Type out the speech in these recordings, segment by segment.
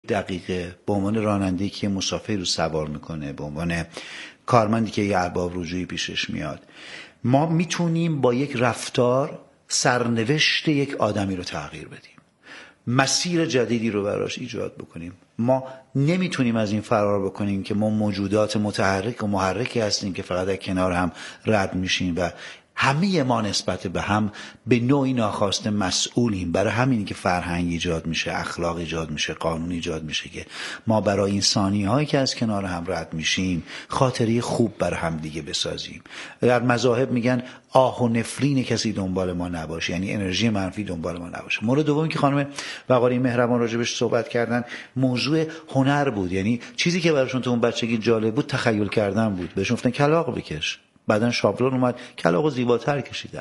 دقیقه به عنوان راننده‌ای که مسافر رو سوار میکنه، به عنوان کارمندی که یه ارباب رجوعی پیشش میاد، ما میتونیم با یک رفتار سرنوشت یک آدمی رو تغییر بدیم، مسیر جدیدی رو براش ایجاد بکنیم. ما نمیتونیم از این فرار بکنیم که ما موجودات متحرک و محرکی هستیم که فقط در کنار هم رد میشیم و همه ما نسبت به هم به نوعی ناخواسته مسئولیم. برای همینی که فرهنگ ایجاد میشه، اخلاق ایجاد میشه، قانون ایجاد میشه که ما برای این ثانیه‌هایی که از کنار هم رد میشیم خاطره خوب بر هم دیگه بسازیم. در مذاهب میگن آه و نفرین کسی دنبال ما نباشه، یعنی انرژی منفی دنبال ما نباشه. مورد دومی که خانم وقاری مهربان راجبش صحبت کردن موضوع هنر بود. یعنی چیزی که براشون تو اون بچگی جالب بود تخیل کردن بود. بهشون گفتن کلاغ بکش، بعدن شابلون اومد کلاغو زیباتر کشیدن.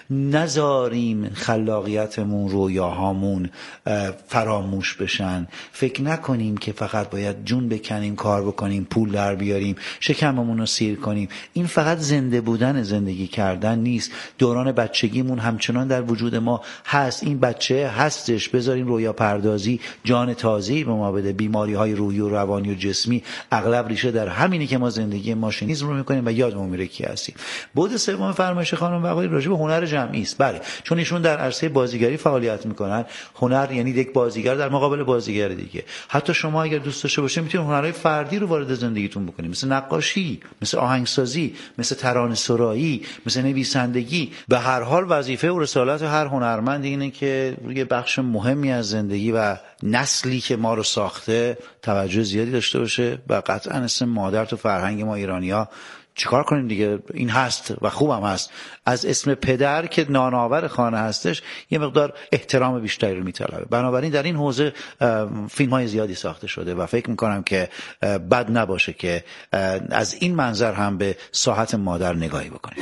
نذاریم خلاقیتمون، رویاهامون فراموش بشن. فکر نکنیم که فقط باید جون بکنیم، کار بکنیم، پول در بیاریم، شکممون رو سیر کنیم. این فقط زنده بودن، زندگی کردن نیست. دوران بچگیمون همچنان در وجود ما هست. این بچه هستش. بذاریم رویا پردازی جان تازه‌ای به ما بده. بیماری‌های روحی و روانی و جسمی اغلب ریشه در همینی که ما زندگی ماشینیسم رو می‌کنیم و یادمون میره کی هستیم. بعد سوم فرمایش خانم وقاری راجع به هنر جمعی است. بله، چون ایشون در عرصه بازیگری فعالیت میکنن. هنر یعنی یک بازیگر در مقابل بازیگر دیگه. حتی شما اگر دوست داشته باشید میتونید هنرهای فردی رو وارد زندگیتون بکنید، مثل نقاشی، مثل آهنگسازی، مثل ترانه‌سرایی، مثل نویسندگی. به هر حال وظیفه و رسالت هر هنرمند اینه که روی بخش مهمی از زندگی و نسلی که ما رو ساخته توجه زیادی داشته باشه و قطعا اسم مادر تو فرهنگ ما ایرانی‌ها چیکار کنیم دیگه، این هست و خوبم هست. از اسم پدر که نانآور خانه هستش یه مقدار احترام بیشتری رو میطلبه. بنابراین در این حوزه فیلم‌های زیادی ساخته شده و فکر میکنم که بد نباشه که از این منظر هم به ساحت مادر نگاهی بکنیم.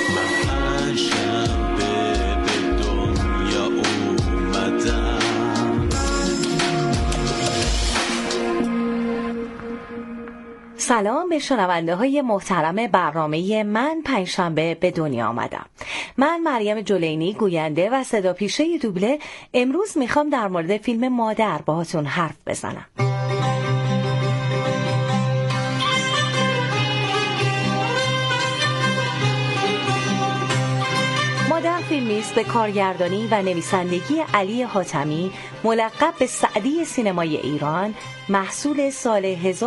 سلام به شنونده های محترم برنامه من پنجشنبه به دنیا آمدم. من مریم جلینی، گوینده و صدا پیشه دوبله، امروز میخوام در مورد فیلم مادر باهاتون حرف بزنم. مادر فیلمی است به کارگردانی و نویسندگی علی حاتمی، ملقب به سعدی سینمای ایران، محصول سال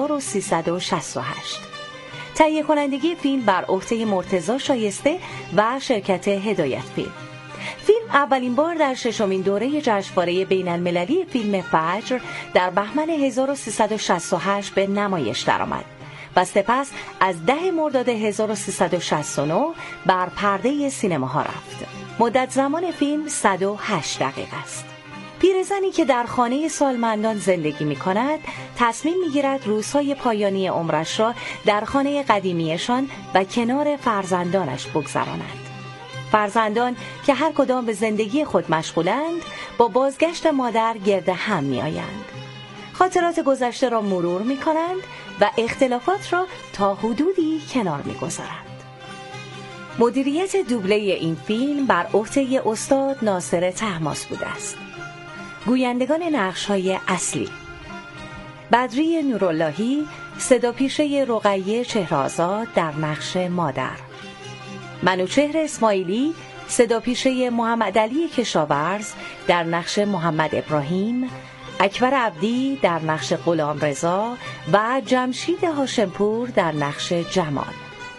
1368. تهیه کنندگی فیلم بر عهده مرتضی شایسته و شرکت هدایت فیلم. فیلم اولین بار در ششمین دوره جشنواره بین‌المللی فیلم فجر در بهمن 1368 به نمایش درآمد و سپس از 10 مرداد 1369 بر پرده سینماها رفت. مدت زمان فیلم 108 دقیقه است. پیرزنی که در خانه سالمندان زندگی می کند تصمیم می گیرد روزهای پایانی عمرش را در خانه قدیمیشان و کنار فرزندانش بگذراند. فرزندان که هر کدام به زندگی خود مشغولند با بازگشت مادر گرد هم می آیند. خاطرات گذشته را مرور می کنند و اختلافات را تا حدودی کنار می گذارند. مدیریت دوبله این فیلم بر عهده استاد ناصر طهماسب بوده است. گویندگان نقش‌های اصلی: بدری نوراللهی، صداپیشه رقیه چهره‌آزاد در نقش مادر، منوچهر اسماعیلی، صداپیشه محمد علی کشاورز در نقش محمد ابراهیم، اکبر عبدی در نقش غلامرضا و جمشید هاشمپور در نقش جمال.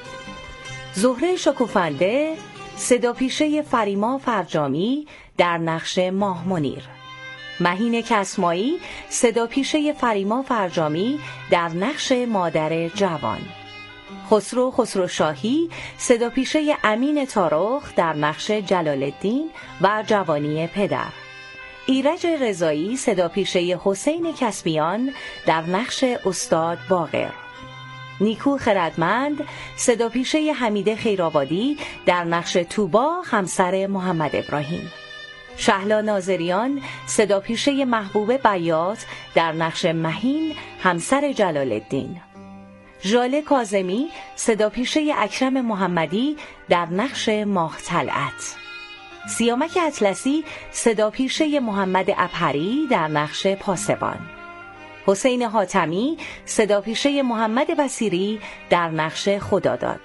زهره شکوفنده، صداپیشه فریما فرجامی در نقش ماه منیر، مهین کسمایی، صداپیشه فریما فرجامی در نقش مادر جوان، خسرو شاهی، صداپیشه امین تارخ در نقش جلال الدین و جوانی پدر، ایرج رضایی، صداپیشه حسین کسبیان در نقش استاد باقر، نیکو خردمند، صداپیشه حمیده خیرآبادی در نقش توبا همسر محمد ابراهیم، شهلا ناظریان، صداپیشه محبوب بیات در نقش مهین همسر جلال الدین، ژاله کاظمی، صداپیشه اکرم محمدی در نقش ماه طلعت، سیامک اطلسی، صداپیشه محمد ابهری در نقش پاسبان، حسین حاتمی صداپیشه محمد بصیری در نقش خداداد.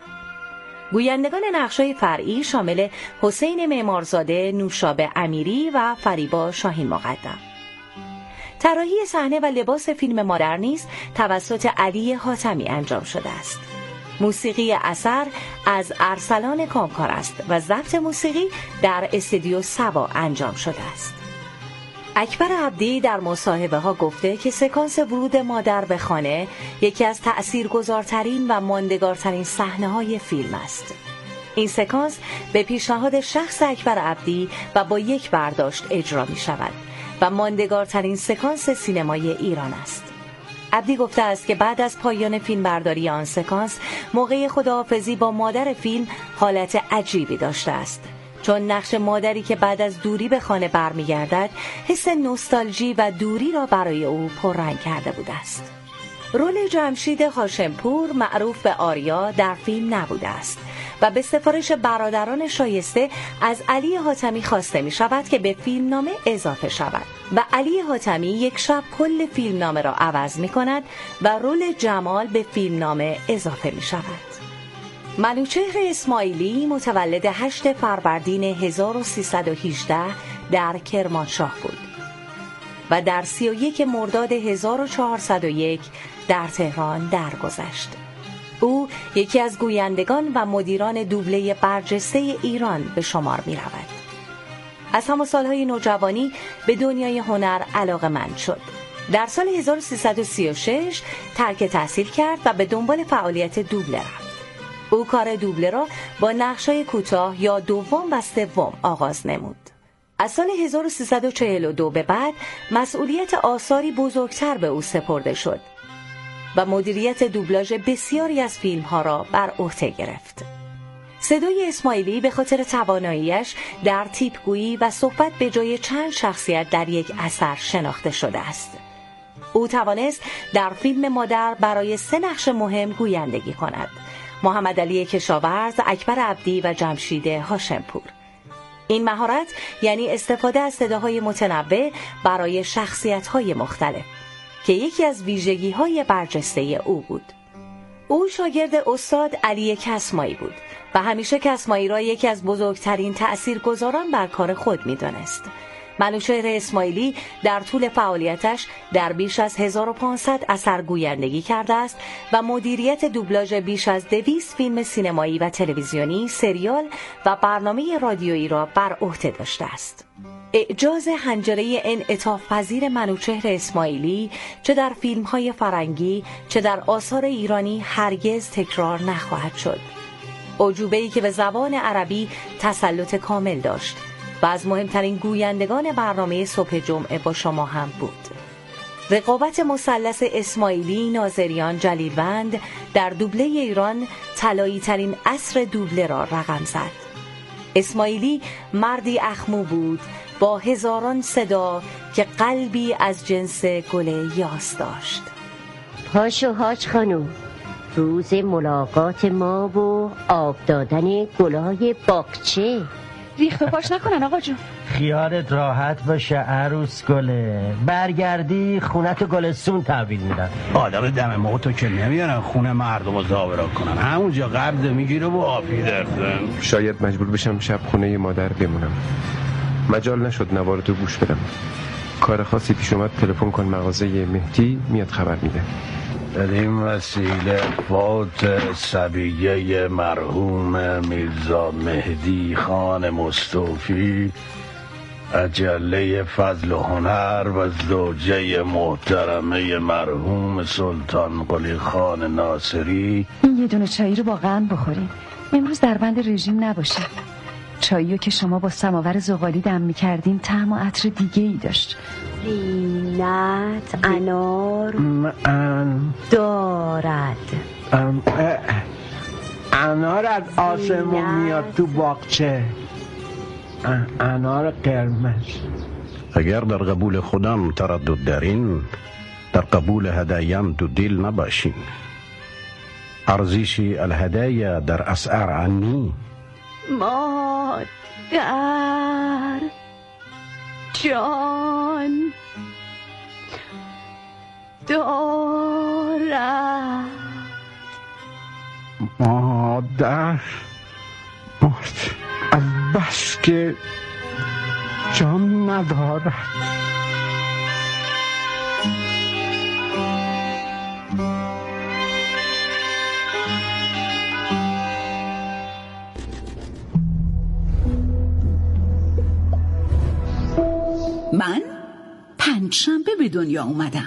گویندگان نقش‌های فرعی شامل حسین معمارزاده، نوشابه امیری و فریبا شاهین مقدم. طراحی صحنه و لباس فیلم مادر نیز توسط علی حاتمی انجام شده است. موسیقی اثر از ارسلان کامکار است و ضبط موسیقی در استودیو سبا انجام شده است. اکبر عبدی در مصاحبه ها گفته که سکانس ورود مادر به خانه یکی از تأثیرگذارترین و ماندگارترین صحنه‌های فیلم است. این سکانس به پیشنهاد شخص اکبر عبدی و با یک برداشت اجرا می شود و ماندگارترین سکانس سینمای ایران است. عبدی گفته است که بعد از پایان فیلمبرداری آن سکانس موقع خداحافظی با مادر فیلم حالت عجیبی داشته است، چون نقش مادری که بعد از دوری به خانه برمیگردد حس نوستالژی و دوری را برای او پررنگ کرده بوده است. رول جمشید هاشمپور معروف به آریا در فیلم نبوده است و به سفارش برادران شایسته از علی حاتمی خواسته می شود که به فیلمنامه اضافه شود و علی حاتمی یک شب کل فیلمنامه را عوض می کند و رول جمال به فیلمنامه اضافه می شود. منوچهر اسماعیلی متولد 8 فروردین 1318 در کرمانشاه بود و در 31 مرداد 1401 در تهران درگذشت. او یکی از گویندگان و مدیران دوبله برجسته ایران به شمار می رود. از همان سالهای نوجوانی به دنیای هنر علاقه‌مند شد. در سال 1336 ترک تحصیل کرد و به دنبال فعالیت دوبله رفت. او کار دوبله را با نقش‌های کوتاه یا دوم و سوم آغاز نمود. از سال 1342 به بعد مسئولیت آثاری بزرگتر به او سپرده شد و مدیریت دوبلاژ بسیاری از فیلم‌ها را بر عهده گرفت. صدای اسماعیلی به خاطر تواناییش در تیپگویی و صحبت به جای چند شخصیت در یک اثر شناخته شده است. او توانست در فیلم مادر برای 3 نقش مهم گویندگی کند: محمد علی کشاورز، اکبر عبدی و جمشید هاشمپور. این مهارت یعنی استفاده از صداهای متنوع برای شخصیت‌های مختلف که یکی از ویژگی‌های برجسته او بود. او شاگرد استاد علی کسمایی بود و همیشه کسمایی را یکی از بزرگترین تأثیرگذاران بر کار خود می‌دانست. منوچهر اسماعیلی در طول فعالیتش در بیش از 1500 اثر گویندگی کرده است و مدیریت دوبلاژ بیش از 200 فیلم سینمایی و تلویزیونی، سریال و برنامه رادیویی را بر عهده داشته است. اعجاز حنجره انعطاف پذیر منوچهر اسماعیلی چه در فیلم‌های فرنگی چه در آثار ایرانی هرگز تکرار نخواهد شد. اعجوبه‌ای که به زبان عربی تسلط کامل داشت و از مهمترین گویندگان برنامه صبح جمعه با شما هم بود. رقابت مثلث اسماعیلی، ناظریان، جلیلوند در دوبله ایران طلایی ترین عصر دوبله را رقم زد. اسماعیلی مردی اخمو بود با هزاران صدا که قلبی از جنس گل یاس داشت. پاشو حاج خانوم، روز ملاقات ما و آب دادن گلای باغچه. ریخت و پاش نکنن آقا جون. خیالت راحت باشه عروس گله، برگردی خونت گلستون تحویل میدن. آدم دم موتو که نمیارن خونه مردم رو زاورا کنن، همونجا قبض میگیره و آفی درزن. شاید مجبور بشم شب خونه مادر بمونم. مجال نشد نوارتو گوش بدم. کار خاصی پیش اومد تلفن کن مغازه مهدی میاد خبر میده. در این وسیله فوت صبیه مرحوم میرزا مهدی خان مصطفی، اجله فضل و هنر و زوجه محترمه مرحوم سلطان قلی خان ناصری. این یه دونه چایی رو با قند بخوریم. امروز در بند رژیم نباشه. چاییو که شما با سماور زغالی دم می‌کردین طعم و عطر دیگه ای داشت. زینت انار دارد. انار از آسمون میاد تو باغچه، انار قرمز. اگر در قبول خودم تردد دارین، در قبول هدایم دو دل نباشین. ارزش الهدايا در اسعار عنی. مادر جان، دارد. مادر از بس که جان ندارد. من پنجشنبه به دنیا اومدم.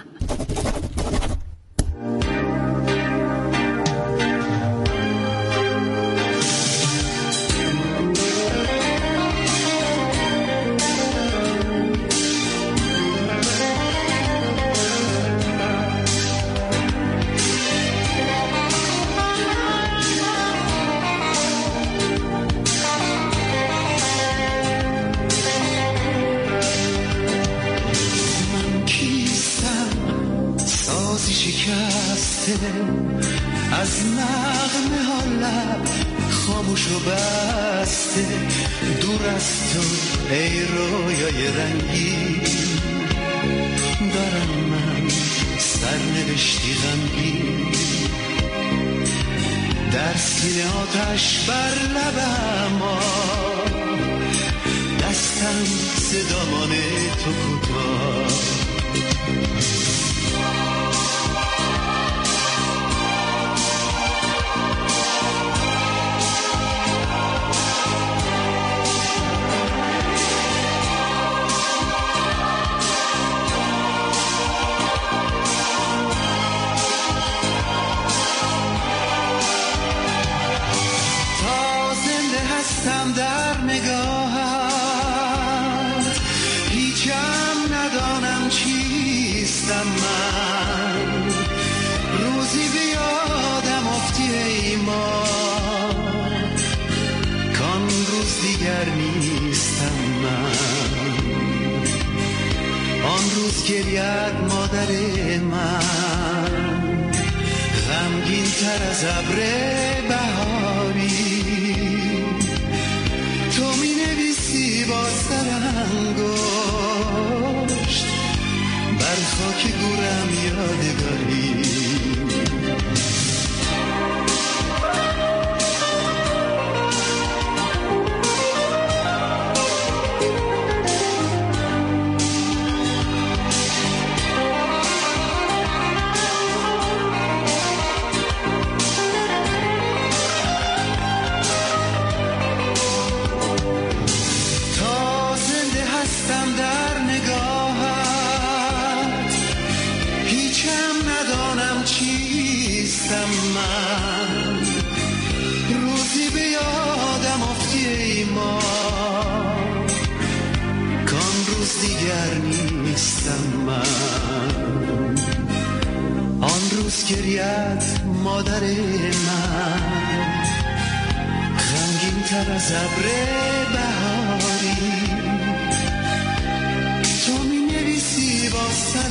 از نغمه ها لب خاموش و بسته، دور از تو ای رویای رنگی، دارم من سرنوشتی غمگین، در سینه آتش بر لبم، دستم صدامان تو کوتاه. در نگاهت هیچم ندانم چیستم من، روزی به یادم افتی ای ما، کان روز دیگر نیستم من، آن روز گرید مادر من، غمگین تر از ابر بهاری، تو می نویسی با سرانگشت بر خاک گورم یادگاری. من روزی به یادم افتی ای ما، کان روز دیگر نیستم من، آن روز گرید مادر من، غمگین تر از ابر بهاری، تو می نویسی با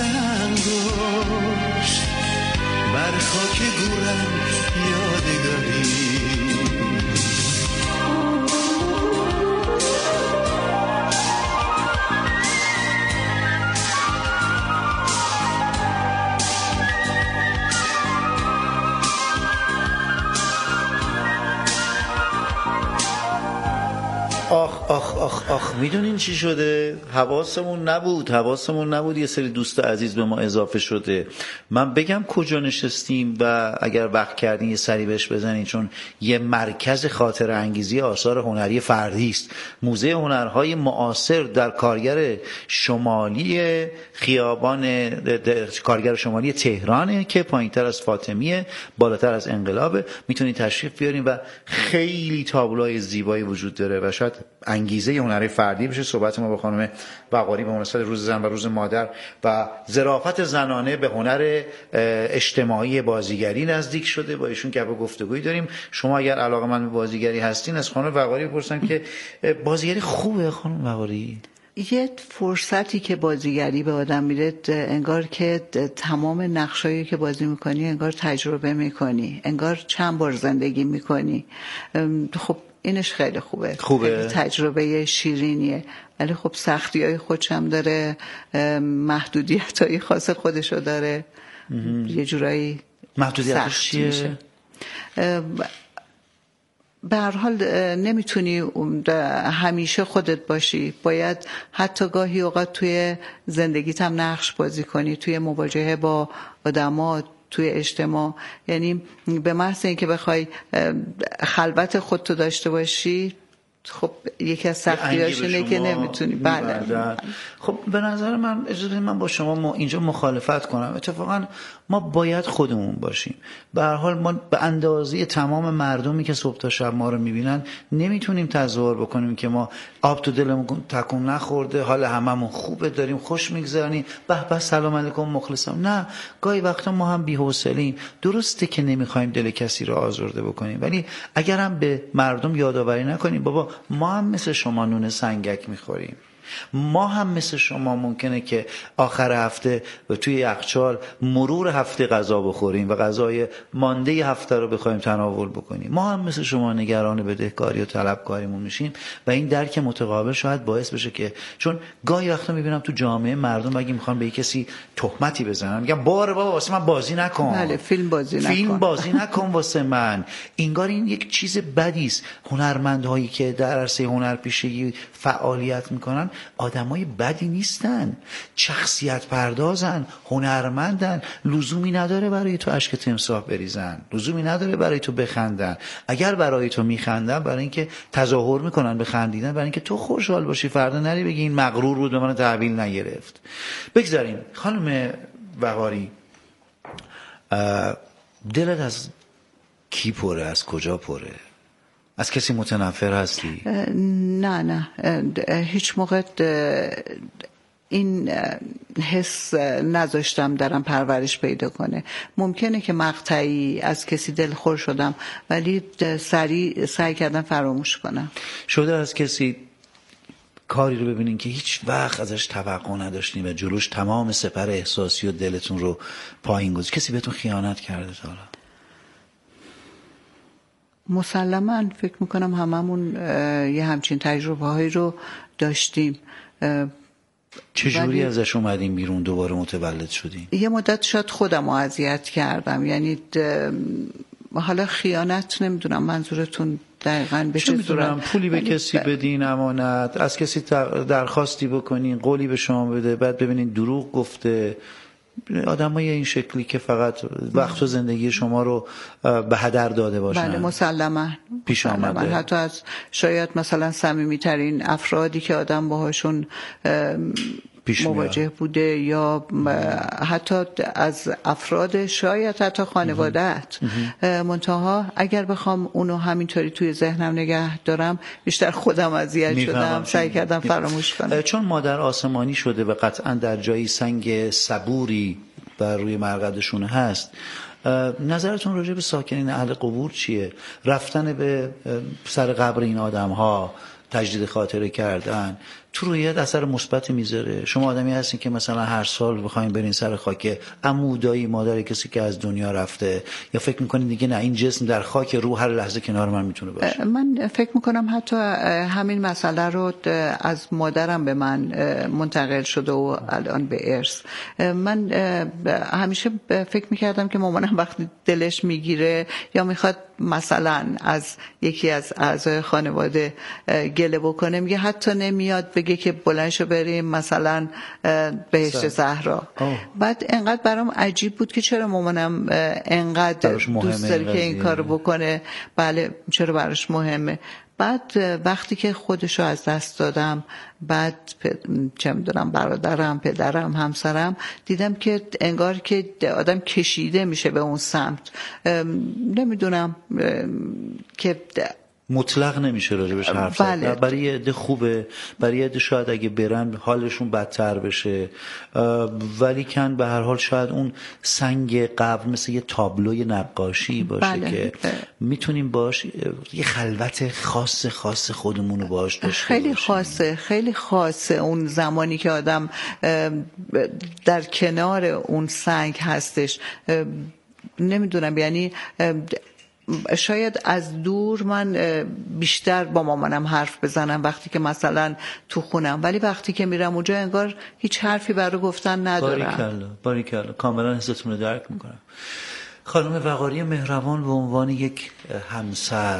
سرانگشت بر خاک گورم یادگاری. آخ میدونین چی شده؟ حواسمون نبود یه سری دوست عزیز به ما اضافه شده. من بگم کجا نشستیم و اگر وقت کردین یه سری بهش بزنین، چون یه مرکز خاطره انگیزی آثار هنری فردی است. موزه هنرهای معاصر در کارگر شمالی کارگر شمالی تهرانه که پایینتر از فاطمیه، بالاتر از انقلابه. میتونید تشریف بیارین و خیلی تابلوهای زیبایی وجود داره و شاید انگیزه هنری فردی بشه صحبت ما با خانم وقاری به مناسبت روز زن و روز مادر و ظرافت زنانه به هنر اجتماعی بازیگری نزدیک شده. با ایشون گپ و گفتگویی داریم. شما اگر علاقه‌مند به بازیگری هستین از خانم وقاری بپرسن که بازیگری خوبه. خانم وقاری، یه فرصتی که بازیگری به آدم میده، انگار که تمام نقشایی که بازی میکنی انگار تجربه میکنی، انگار چند بار زندگی میکنی. خب اینش خیلی خوبه. خیلی تجربه شیرینیه ولی خب سختی‌های خودش هم داره، محدودیت‌های خاص خودشو داره. یه جورایی محدودیتش چیه؟ به هر حال نمیتونی همیشه خودت باشی، باید حتی گاهی اوقات توی زندگیت هم نقش بازی کنی، توی مواجهه با آدما، توی اجتماع. یعنی به محض اینکه بخوای خلوت خودتو داشته باشی، خب یکی از سختی‌هاش اینه که نمیتونی. بله. خب به نظر من اجازه بدید من با شما اینجا مخالفت کنم. اتفاقا ما باید خودمون باشیم. به هر حال ما به اندازه تمام مردمی که صبح تا شب ما رو میبینن نمیتونیم تظاهر بکنیم که ما آب تو دلمون تکون نخورده، حال هممون خوبه، داریم خوش میگذرونیم، به به سلام علیکم مخلصم. نه، گاهی وقتا ما هم بی‌حوصله‌ایم. درسته که نمیخوایم دل کسی رو آزرده بکنیم، ولی اگر هم به مردم یادآوری نکنیم بابا ما هم مثل شما نون سنگک میخوریم، ما هم مثل شما ممکنه که آخر هفته و توی یخچال مرور هفته غذا بخوریم و غذای مانده هفته رو بخوایم تناول بکنیم. ما هم مثل شما نگران بدهکاری و طلبکاریمون میشیم و این درک متقابل شاید باعث بشه که، چون گاهی وقتا میبینم تو جامعه مردم اگه میخوان به کسی تهمتی بزنن میگن باره بابا واسه من بازی نکن. بله، فیلم بازی نکن واسه من. انگار این یک چیز بدی است. هنرمندهایی که در عرصه هنرپیشگی فعالیت میکنن آدمای بدی نیستن، شخصیت پردازن، هنرمندن. لزومی نداره برای تو اشک تمساح بریزن، لزومی نداره برای تو بخندن. اگر برای تو میخندن برای اینکه تظاهر میکنن به خندیدن، برای اینکه تو خوشحال باشی، فردا نری بگی این مغرور بود به من تحویل نگرفت. بگذاریم. خانم وقاری، دلت از کی پره؟ از کجا پره؟ از کسی متنفر هستی؟ نه هیچ موقع این حس نذاشتم درم پرورش پیدا کنه. ممکنه که مقطعی از کسی دلخور شدم ولی سعی کردم فراموش کنم. شده از کسی کاری رو ببینین که هیچ وقت ازش توقع نداشتین و جلوش تمام سپر احساسی و دلتون رو پایین گذاشت؟ کسی بهتون خیانت کرده تا حالا؟ مسلماً فکر میکنم هممون یه همچین تجربه هایی رو داشتیم. چجوری ازش اومدیم بیرون دوباره متولد شدیم؟ یه مدت شاید خودم رو اذیت کردم. یعنی حالا خیانت نمیدونم منظورتون دقیقاً به چه صورت؟ پولی به کسی بدین، امانت، از کسی درخواستی بکنین، قولی به شما بده، بعد ببینین دروغ گفته. آدمای این شکلی که فقط وقت و زندگی شما رو به هدر داده باشن. بله مسلماً پیش آمده. حتی از شاید مثلا صمیمی‌ترین افرادی که آدم باهاشون مواجه بوده یا حتی از افراد شاید حتی خانواده‌ات. منتها اگر بخوام اونو همینطوری توی ذهنم نگه دارم بیشتر خودم اذیت شدم، سعی کردم فراموش کنم. چون مادر آسمانی شده و قطعا در جایی سنگ صبوری بر روی مرقدشون هست، نظرتون راجع به ساکنین اهل قبور چیه؟ رفتن به سر قبر این آدم ها، تجدید خاطره کردن، تو رویت اثر مثبتی میذاره؟ شما آدمی هستین که مثلا هر سال بخواید برین سر خاک عمو، دایی، مادر کسی که از دنیا رفته، یا فکر میکنین دیگه نه این جسم در خاک روح هر لحظه کنار من میتونه باشه؟ من فکر میکنم حتی همین مسئله رو از مادرم به من منتقل شده و الان به ارث. من همیشه فکر میکردم که مامانم وقتی دلش میگیره یا میخواد مثلا از یکی از اعضای خانواده گله بکنه، میگه حتی نمیاد بگه که بلند شو بریم مثلا بهشت زهرا. بعد انقدر برام عجیب بود که چرا مامانم انقدر دوست داره که این کارو بکنه. بله چرا براش مهمه. بعد وقتی که خودشو از دست دادم، بعد چه میدونم برادرم، پدرم، همسرم، دیدم که انگار که آدم کشیده میشه به اون سمت. نمیدونم که مطلق نمیشه راجبش حرف زد. بله. برای یه عده خوبه، برای یه عده شاید اگه برن حالشون بدتر بشه، ولی کن به هر حال شاید اون سنگ قبر مثل یه تابلوی نقاشی باشه. بله. که میتونیم باش یه خلوت خاص خودمونو باش داشته خیلی باشیم. خیلی خاصه اون زمانی که آدم در کنار اون سنگ هستش. نمیدونم، یعنی شاید از دور من بیشتر با مامانم حرف بزنم وقتی که مثلا تو خونم، ولی وقتی که میرم اونجا انگار هیچ حرفی برای گفتن ندارم. باریکلا کاملا حستون رو درک میکنم. خانم وقاری مهربان به عنوان یک همسر،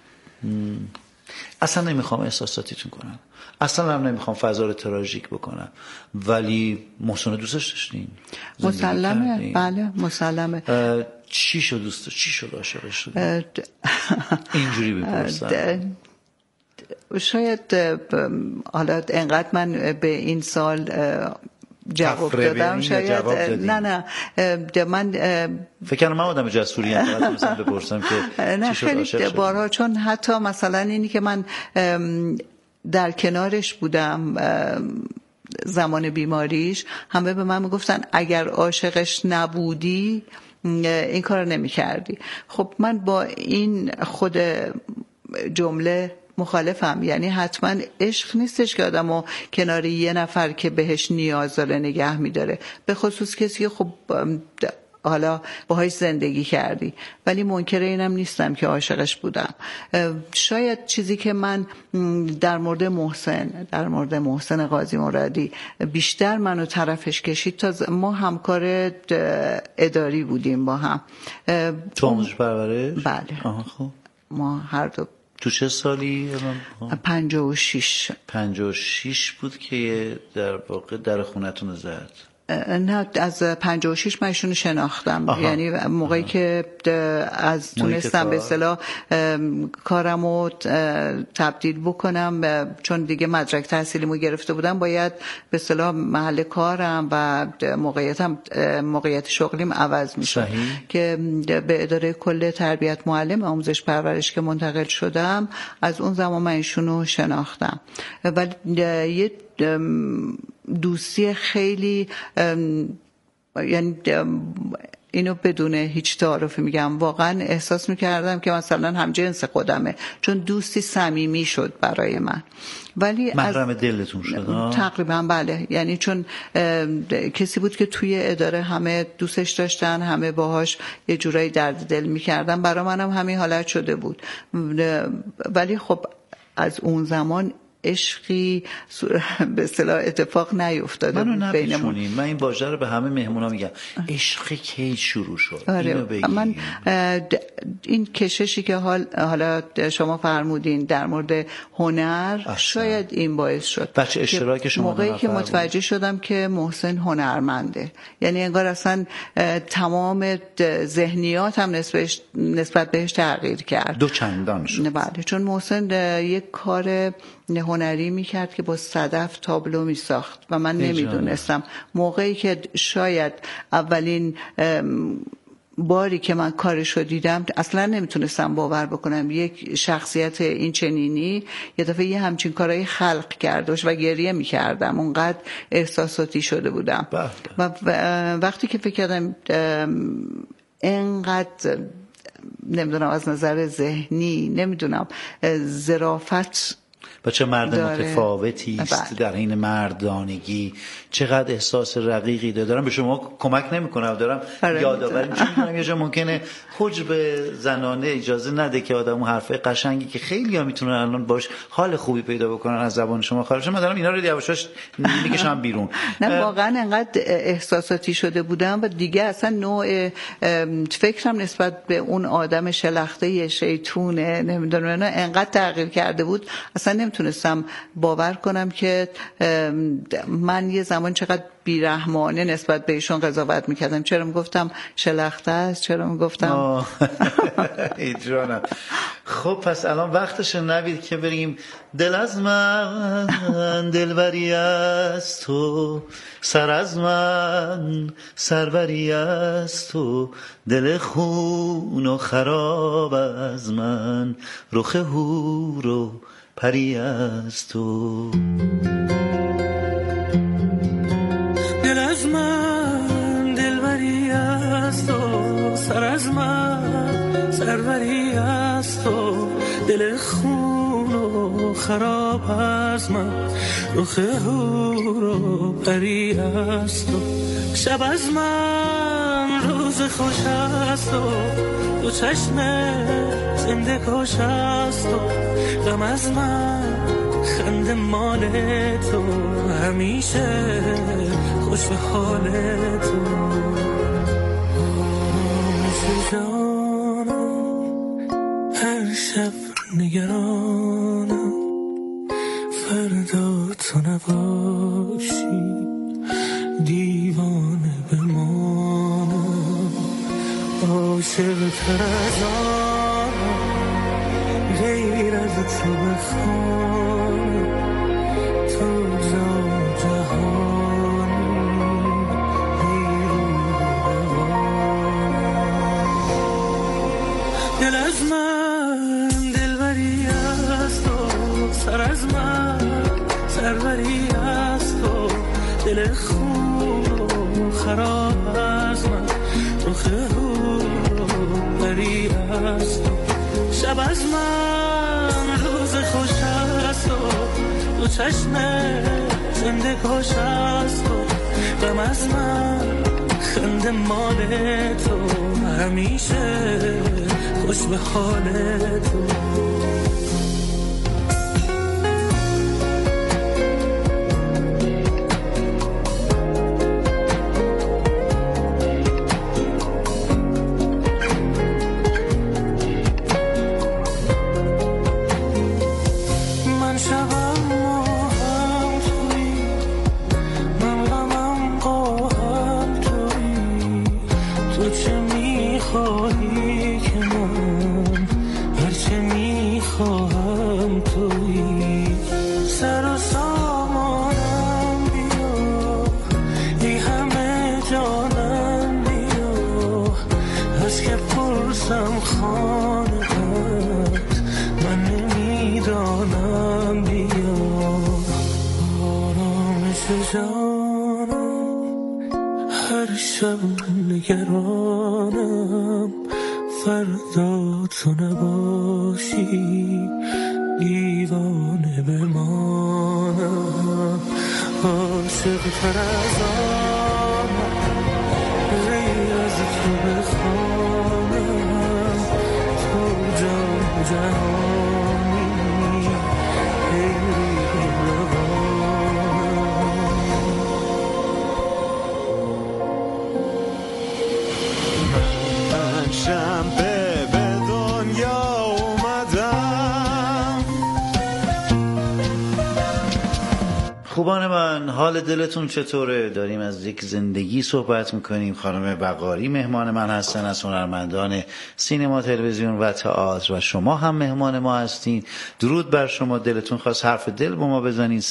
اصلا نمیخوام احساساتیتون کنم، اصلا هم نمیخوام فضا رو تراژیک بکنم، ولی محسن دوستش داشتین؟ مسلمه، بله مسلمه. چی شد دوست؟ چی شد عاشقش شد؟ اینجوری بپرسم. شاید حالا انقدر من به این سال جواب دادم، شاید نه من فکر کنم من آدم جسوری ام، فقط مثلا بپرسم که نه چی شد خیلی عاشق شد. بارها، چون حتی مثلا اینی که من در کنارش بودم زمان بیماریش، همه به من میگفتن اگر عاشقش نبودی این کار نمی کردی. خب من با این خود جمله مخالفم. یعنی حتما عشق نیستش که آدمو کنار یه نفر که بهش نیاز داره نگه میداره، به خصوص کسی که خب حالا باهاش زندگی کردی. ولی منکر اینم نیستم که عاشقش بودم. شاید چیزی که من در مورد محسن قاضی مرادی بیشتر منو طرفش کشید، تا ما همکار اداری بودیم با هم. تو آموزش پرورش؟ بله. خب ما هر دو. تو چه سالی؟ 56 بود که در واقع در خونتون زد. نه، از 56 من ایشونو شناختم. یعنی موقعی که از تونستم به اصطلاح کارمو تبدیل بکنم، چون دیگه مدرک تحصیلیمو گرفته بودم، باید به اصطلاح محل کارم و موقعیت شغلیم عوض میشه که به اداره کل تربیت معلم آموزش پرورش که منتقل شدم، از اون زمان من ایشونو شناختم. ولی یه دوستی خیلی، یعنی اینو بدون هیچ تعارفی میگم، واقعا احساس میکردم که مثلا هم جنس خودمه، چون دوستی صمیمی شد برای من. ولی محرم دلتون شد؟ تقریبا بله. یعنی چون کسی بود که توی اداره همه دوستش داشتن، همه باهاش یه جورایی درد دل میکردن، برای منم همین حالت شده بود. ولی خب از اون زمان عشقی به اصطلاح اتفاق نیفتاده بود بینمون. من این واژه رو به همه مهمونا میگم، عشق کی شروع شد؟ اینو بگید. من این کششی که حالا شما فرمودین در مورد هنر، شاید این باعث شد. بچه اشتراک شما موقعی که متوجه شدم که محسن هنرمنده، یعنی انگار اصلا تمام ذهنیاتم نسبت بهش تغییر کرد. دو چندان شد. بله، چون محسن یک کار هنری میکرد که با صدف تابلو میساخت و من نمیدونستم. موقعی که شاید اولین باری که من کارشو دیدم، اصلا نمیتونستم باور بکنم یک شخصیت این چنینی یه دفعه یه همچین کارایی خلق کرده و گریه میکردم، اونقدر احساساتی شده بودم. و وقتی که فکر کردم اینقدر نمیدونم از نظر ذهنی، نمیدونم ظرافت بچه مرد متفاوتی است در این مردانگی، چقدر احساس رقیقی دارم. به شما کمک نمیکنم، دارم یادآوری میکنم. یه جا ممکنه حجب زنانه اجازه نده که آدمو حرفای قشنگی که خیلی‌ها میتونن الان باش حال خوبی پیدا بکنن از زبان شما خارج شه، من دارم اینا رو یواشاش میکشم بیرون. نه واقعا انقدر احساساتی شده بودم و دیگه اصلا نوع فکرم نسبت به اون آدم شلخته شیطونه نمیدونم انقدر تغییر کرده بود، اصلا نمیتونستم باور کنم که من یه زمان چقدر بیرحمانه نسبت به ایشون قضاوت میکردم. چرا میگفتم شلخته است، چرا میگفتم ایجانم. خب پس الان وقتشه نوید که بریم. دل از من دلبری از تو، سر از من سروری از تو، دل خون و خراب از من، رخ حور و پری از تو. دل از من دلبری از تو، سر از من سروری از تو، دل خون و خراب از من، رخ حور و پری از تو. شب از من روز روز خوش است و دو چشم زنده کش است و غم از من خنده مال تو همیشه خوش به حال تو مثل جانم هر شب نگرانم فردا تو نباشی دیوانه بمانم عاشق تر از آنم غیر از تو بخوانم تو جهانی دل از من دلبری است و سر از من سروری است و دل خوب و خراب از من رخ بری است و شب از من روز خوش است و دو چشم زنده کش است و غم از من خنده مال تو همیشه خوش به حال تو نگرانم فردا تو نباشی دیوانه بمانم عاشق تر از آنم غیر از تو بخوانم تو جهانی غیری شنبه به دنیا اومدم. خوبان من، حال دلتون چطوره؟ داریم از یک زندگی صحبت میکنیم. خانم وقاری مهمان من هستن، از هنرمندان سینما، تلویزیون و تئاتر، و شما هم مهمان ما هستین. درود بر شما. دلتون خواست حرف دل با ما بزنین.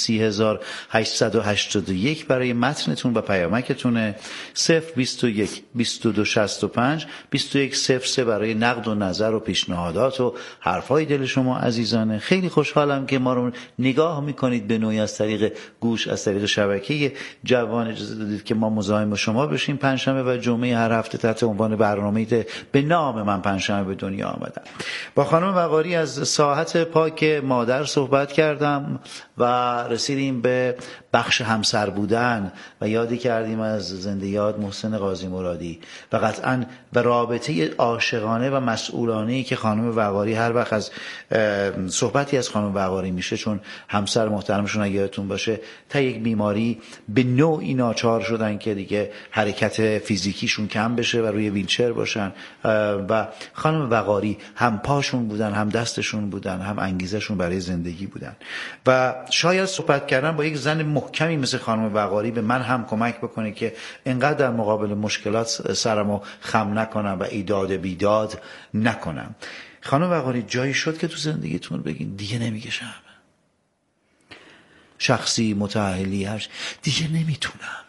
30881 برای متنتون و پیامکتونه. 021 2265 2103 برای نقد و نظر و پیشنهادات و حرفای دل شما عزیزانه. خیلی خوشحالم که ما رو نگاه میکنید به نوعی از طریق گوش، از طریق شبکه جوان. اجازه دادید که ما مزاحم شما بشیم پنجشنبه و جمعه هر هفته تحت عنوان برنامه‌ای به نام من پنجشنبه به دنیا آمدم. با خانم وقاری از ساحت پاک مادر صحبت کردم و رسیدیم به بخش همسر بودن و یادی کردیم از زنده یاد محسن قاضی مرادی و قطعاً و رابطه عاشقانه و مسئولانه‌ای که خانم وقاری هر وقت از صحبتی از خانم وقاری میشه، چون همسر محترمشون اگه یادتون باشه تا یک بیماری به نوعی ناچار شدن که دیگه حرکت فیزیکیشون کم بشه و روی ویلچر باشن و خانم وقاری هم پاشون بودن، هم دستشون بودن، هم انگیزشون برای زندگی بودن و شاید صحبت کردن با یک زن محکمی مثل خانم وقاری به من هم کمک بکنه که انقدر در مقابل مشکلات سرمو خم نکنم و ایداد بیداد نکنم. خانم وقاری، جایی شد که تو زندگیتون بگین دیگه نمیکشم، شخصی، متأهلی، دیگه نمیتونم؟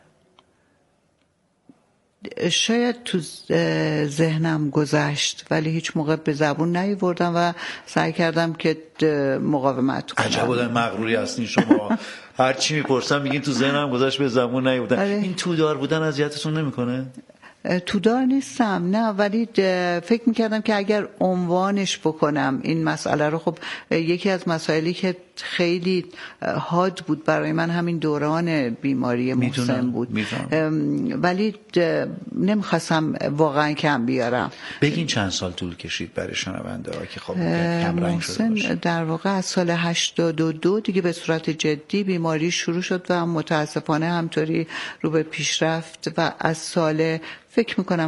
شاید تو ذهنم گذشت ولی هیچ موقع به زبون نیاوردم و سعی کردم که مقاومت کنم. عجب آدم مغروری هستین شما. هر چی میپرسم میگین تو ذهنم گذشت به زبون نیاوردم. این تو دار بودن اذیتتون نمیکنه؟ تودار نیستم، نه، ولی فکر میکردم که اگر عنوانش بکنم این مسئله رو، خب یکی از مسائلی که خیلی حاد بود برای من همین دوران بیماری محسن بود. ولی نمیخواستم واقعا کم بیارم. بگین چند سال طول کشید برای شنونده ها که خب کم رنگ شده باشه؟ در واقع از سال 82 دیگه به صورت جدی بیماری شروع شد و متاسفانه همطوری رو به پیش رفت و از سال فکر میکنم